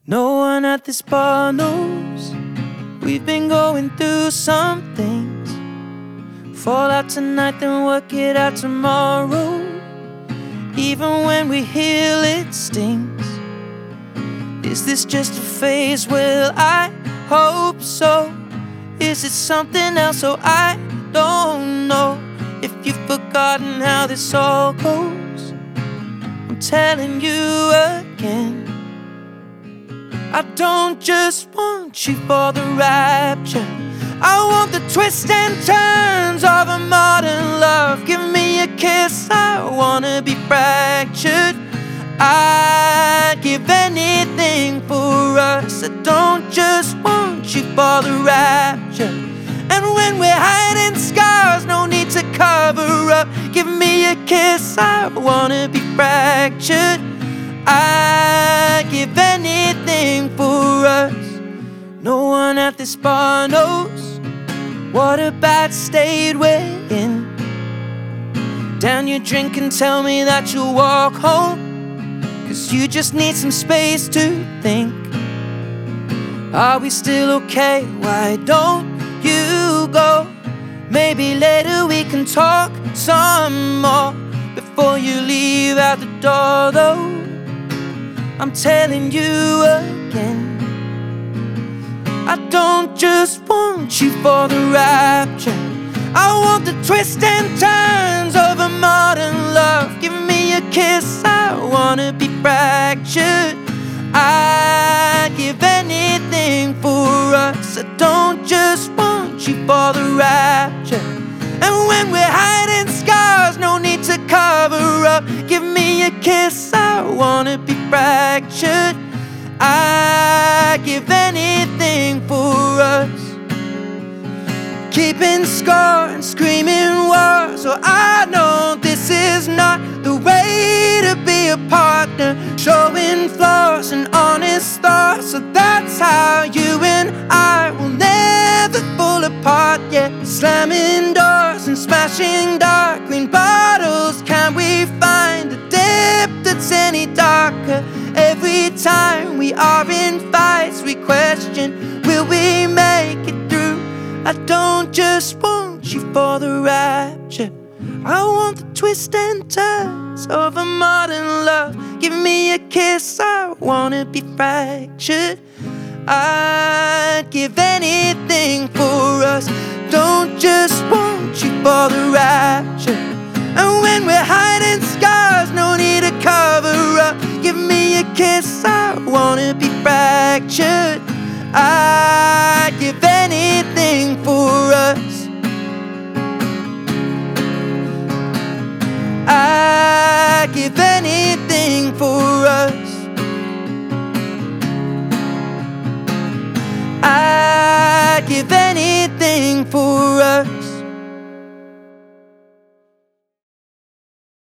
No one at this bar knows we've been going through some things. Fall out tonight, then work it out tomorrow. Even when we heal, it stings. Is this just a phase? Well, I hope so. Is it something else? Oh, I don't know. If you've forgotten how this all goes, I'm telling you again. I don't just want you for the rapture, I want the twists and turns of a modern love. Give me a kiss, I wanna be fractured. I'd give anything for us. I don't just want you for the rapture. And when we're hiding scars, no need to cover up. Give me a kiss, I wanna be fractured. I'd give anything for us. No one at this bar knows what a bad state we're in. Down your drink and tell me that you'll walk home, 'cause you just need some space to think. Are we still okay? Why don't you go? Maybe later we can talk some more. Before you leave out the door though, I'm telling you again, I don't just want you for the rapture, I want the twists and turns of a modern love. Give me a kiss, I wanna be fractured. I'd give anything for us. I don't just want you for the rapture. And when we're hiding scars, no need to cover up. Give me a kiss, I wanna be fractured. I'd give anything for us. Keeping score and screaming war, so I know this is not the way to be a partner. Showing flaws and honest thoughts, so that's how you and I will never fall apart. Yeah, slamming doors and smashing dark green bottles. Can we find a depth that's any darker? Every time we are in fights, we question, will we make it through? I don't just want you for the rapture, I want the twists and turns of a modern love. Give me a kiss, I wanna be fractured. I'd give anything for us. Don't just want you for the rapture. And when we're hiding scars, no need to cover up. Give me a kiss, I wanna be fractured. I'd give anything for us.